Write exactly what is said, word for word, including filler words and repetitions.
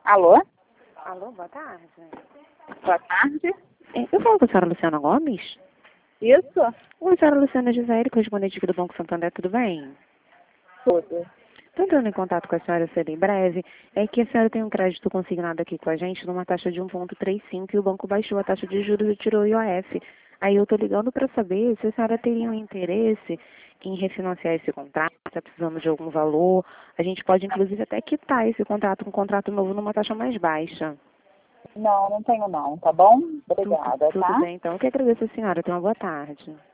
Alô? Alô, boa tarde. Boa tarde. É, eu falo com a senhora Luciana Gomes? Isso? Oi, senhora Luciana Gisele, correspondente aqui do Banco Santander, tudo bem? Tudo. Estou entrando em contato com a senhora cedo em breve. É que a senhora tem um crédito consignado aqui com a gente numa taxa de um vírgula trinta e cinco e o banco baixou a taxa de juros e tirou o I O F. Aí eu estou ligando para saber se a senhora teria um interesse em refinanciar esse contrato, está precisando de algum valor. A gente pode, inclusive, até quitar esse contrato, um contrato novo numa taxa mais baixa. Não, não tenho não, tá bom? Tudo, Obrigada, tudo tá? bem, então. Eu que agradeço a senhora. Tenha uma boa tarde.